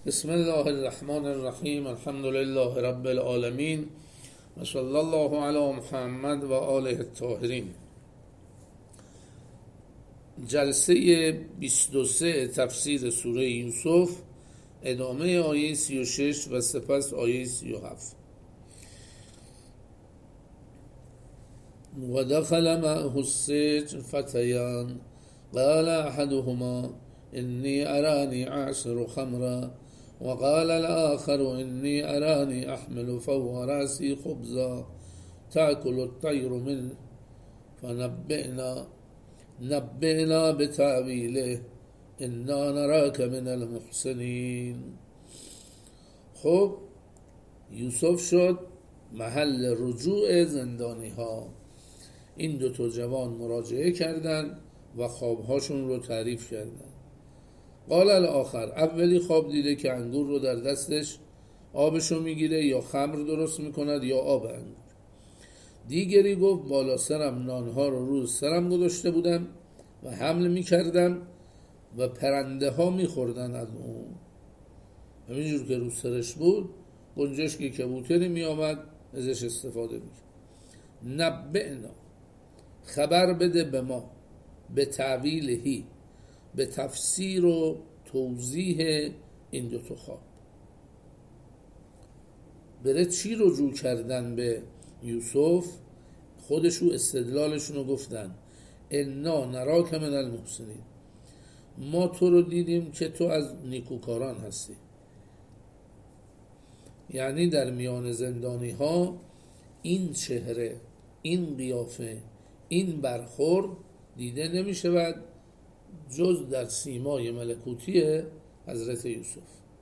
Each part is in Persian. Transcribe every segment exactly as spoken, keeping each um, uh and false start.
بسم الله الرحمن الرحیم. الحمد لله رب العالمین و صلی الله علی محمد و آله الطاهرین. جلسه بیست و سه تفسیر سوره یوسف، ادامه آیه سی و شش و سپس آیه سی و هفت. و دخل معه السجن فتیان قال احدهما انی ارانی اعصر خمرا وقال الآخر انی ارانی احمل فوق رأسی خبزا تأكل الطير منه فنبئنا نبئنا بتأویله انا نراک من المحسنین. خب یوسف شد محل رجوع زندانی ها. این دو تا جوان مراجعه کردند و خوابهاشون رو تعریف کردند. قال الاخر، اولی خواب دیده که انگور رو در دستش آبشو میگیره یا خمر درست میکند یا آب انگور. دیگری گفت بالا سرم نانها رو روز سرم گذاشته بودم و حمل میکردم و پرنده ها میخوردن از اون. همینجور که رو سرش بود گنجشکی کبوتری میآمد ازش استفاده میکرد. نبئنا، خبر بده به ما، به تعویلهی، به تفسیر و توضیح این دو تا خواب. بره چی رجوع کردن به یوسف؟ خودشو استدلالشون رو گفتن. انا نراک من المحسنین، ما تو رو دیدیم که تو از نیکوکاران هستی. یعنی در میان زندانی ها این چهره، این قیافه، این برخورد دیده نمی شود جز در سیمای ملکوتی حضرت یوسف.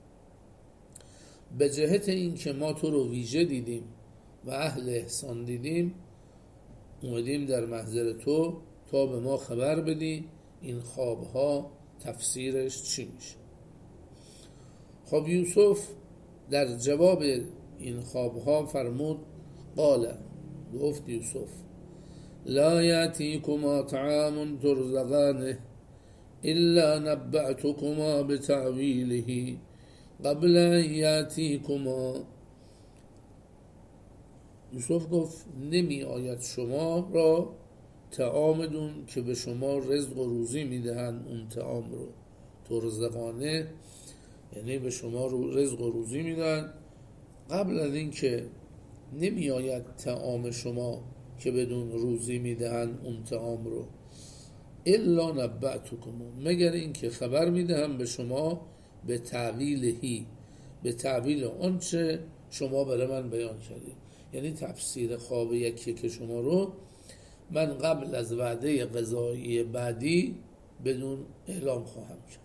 به جهت این که ما تو رو ویژه دیدیم و اهل احسان دیدیم، اومدیم در محضر تو تا به ما خبر بدی این خوابها تفسیرش چی میشه. خب یوسف در جواب این خوابها فرمود قال، گفت یوسف لا یأتیکما طعام ترزقانه الا نبأتكما بتأویله قبل ان یأتیکما. یوسف گفت نمی آید شما را طعامدون که به شما رزق و روزی میدهند. اون طعام رو ترزقانه یعنی به شما رزق و روزی میدن قبل از این که نمی آید طعام شما که بدون روزی میدهند اون طعام رو. الا نبأتکما، مگر این که خبر میدهم به شما به تعویلهی، به تعویل آنچه شما برای من بیان کردید. یعنی تفسیر خواب یکی که شما رو من قبل از وعده قضایی بعدی بدون اعلام خواهم کرد.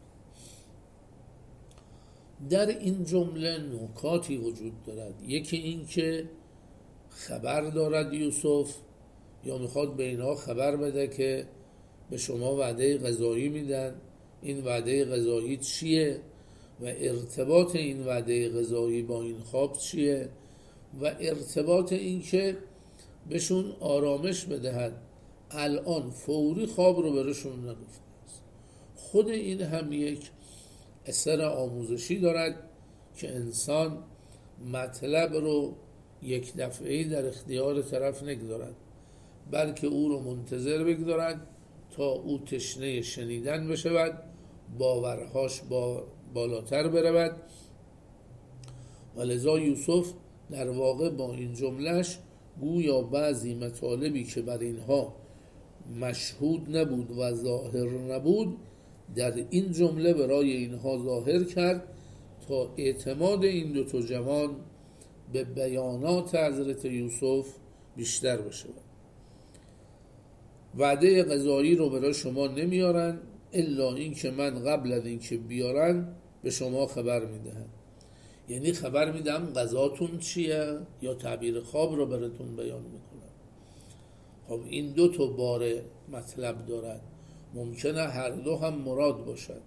در این جمله نکاتی وجود دارد. یکی این که خبر دارد یوسف یا میخواد به اینها خبر بده که به شما وعده قضایی میدن. این وعده قضایی چیه و ارتباط این وعده قضایی با این خواب چیه و ارتباط این که بهشون آرامش بدهد الان فوری خواب رو برشون نگفته است. خود این هم یک اثر آموزشی دارد که انسان مطلب رو یک دفعه‌ای در اختیار طرف نگذارد، بلکه او رو منتظر بگذارد تا او تشنه شنیدن بشود، باورهاش با بالاتر برود. و لذا یوسف در واقع با این جملهش گویا بعضی مطالبی که بر اینها مشهود نبود و ظاهر نبود در این جمله برای اینها ظاهر کرد تا اعتماد این دو تا جوان به بیانات حضرت یوسف بیشتر بشه. وعده قضایی رو برای شما نمیارن الا این که من قبل از این که بیارن به شما خبر میدهم. یعنی خبر میدم قضاتون چیه یا تعبیر خواب رو براتون بیان میکنم. خب این دو تا باره مطلب دارد، ممکنه هر دو هم مراد باشد.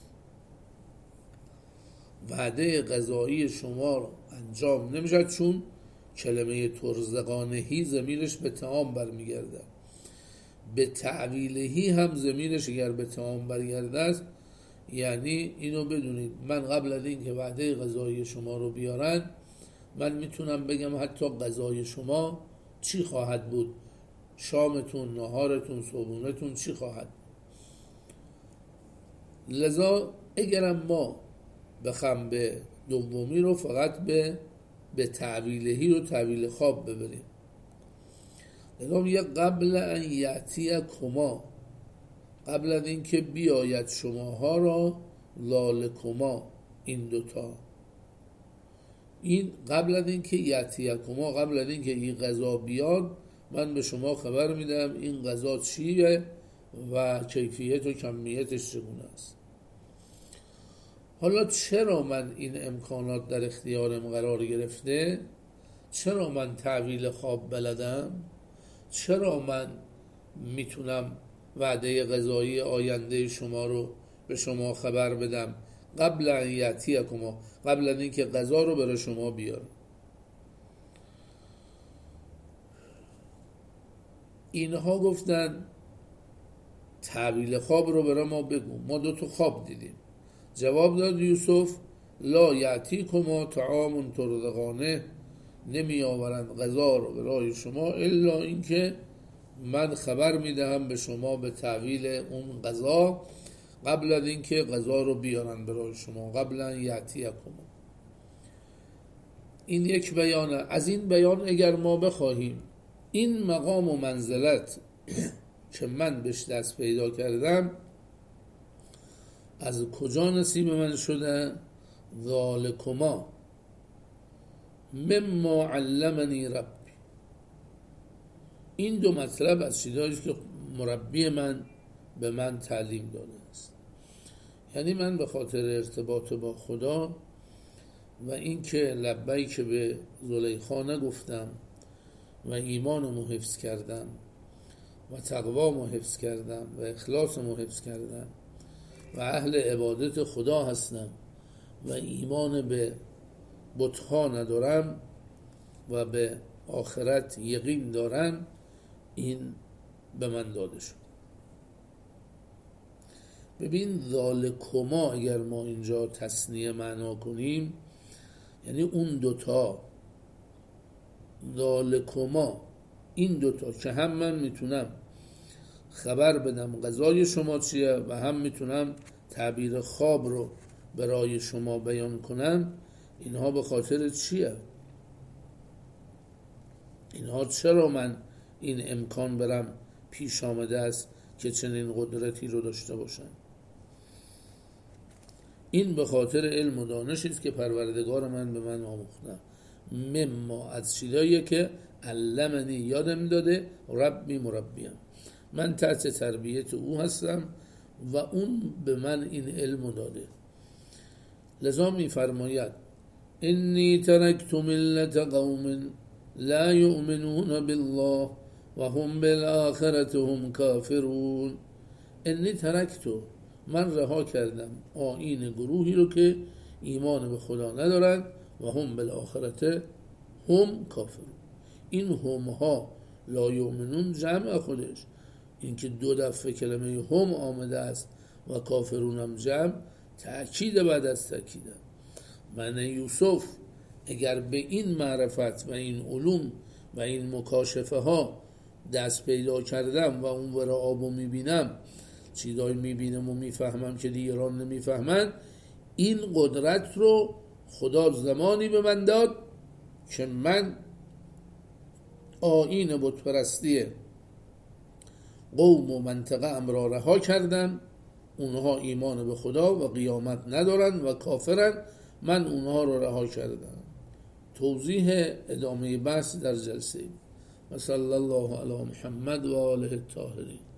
وعده قضایی شما انجام نمیشه چون کلمه ترزقانهی ضمیرش به طعام برمیگرده. به تعویلهی هم ضمیرش اگر به طعام برگرده است یعنی اینو بدونید من قبل از این که وعده غذای شما رو بیارن، من میتونم بگم حتی غذای شما چی خواهد بود، شامتون، نهارتون، صبحونتون چی خواهد بود. لذا اگرم ما بخوام به دومی رو فقط به به تعویلهی و تعویل خواب ببریم، لذا یه قبل ان یأتی کما، قبل از این که بیاید شماها را لالکما، این دوتا، این قبل از این که یأتی کما، قبل از این که این غذا بیاد، من به شما خبر میدم این غذا چیه و کیفیت و کمیتش چگونه است. حالا چرا من این امکانات در اختیارم قرار گرفته؟ چرا من تعویل خواب بلدم؟ چرا من میتونم وعده غذایی آینده شما رو به شما خبر بدم قبل ان یأتیکما، قبل از اینکه غذا رو برای شما بیارم؟ اینها گفتن تعبیل خواب رو برای ما بگو، ما دو تا خواب دیدیم. جواب داد یوسف لا یأتیکما طعام ترزقانه، نمی آورند غذا رو برای شما الا اینکه من خبر میدهم به شما به تعویل اون غذا قبل از اینکه غذا رو بیارن برای شما، قبل ان یأتیکما. این یک بیانه. از این بیان اگر ما بخواهیم این مقام و منزلت که من بهش دست پیدا کردم از کجا نصیب من شده؟ ذالکما مما علمنی ربی. این دو مطلب از چیزایی که مربی من به من تعلیم داده است. یعنی من به خاطر ارتباط با خدا و این که لبیک به زلیخا نگفتم و ایمانمو حفظ کردم و تقوامو حفظ کردم و اخلاصمو حفظ کردم و اهل عبادت خدا هستم و ایمان به بت‌ها ندارم و به آخرت یقین دارم، این به من داده شد. ببین ذالکما اگر ما اینجا تثنیه معنا کنیم یعنی اون دوتا، ذالکما این دوتا که هم من میتونم خبر بدم غذای شما چیه و هم میتونم تعبیر خواب رو برای شما بیان کنم، اینها به خاطر چیه؟ اینها چرا من این امکان برم پیش آمده است که چنین قدرتی رو داشته باشم؟ این به خاطر علم و دانشی است که پروردگار من به من آموخته، مما از چیزاییه که علمنی یادم داده، ربی مربیم، من تحت تربیت او هستم و اون به من این علم داده. لذا می فرماید انی ترکت ملت قوم لا یؤمنون بالله و هم بالآخرة هم کافرون. انی ترکتو، من رها کردم آیین گروهی رو که ایمان به خدا ندارن و هم بالآخرة هم کافرون. این هم ها لا یؤمنون جمع خودش، این که دو دفعه کلمه هم آمده است و کافرون هم جمع، تأکید بعد از تأکیده. من یوسف اگر به این معرفت و این علوم و این مکاشفه ها دست پیدا کردم و اون ور آبو میبینم، چیزایی میبینم و میفهمم که دیگران نمیفهمن، این قدرت رو خدا زمانی به من داد که من آیین بت پرستی قوم و منطقه ام را رها کردم. اونها ایمان به خدا و قیامت ندارن و کافرن، من اونها رو رها کردم. توضیح ادامه بحث در جلسه. و صلی الله علی محمد و آله الطاهرین.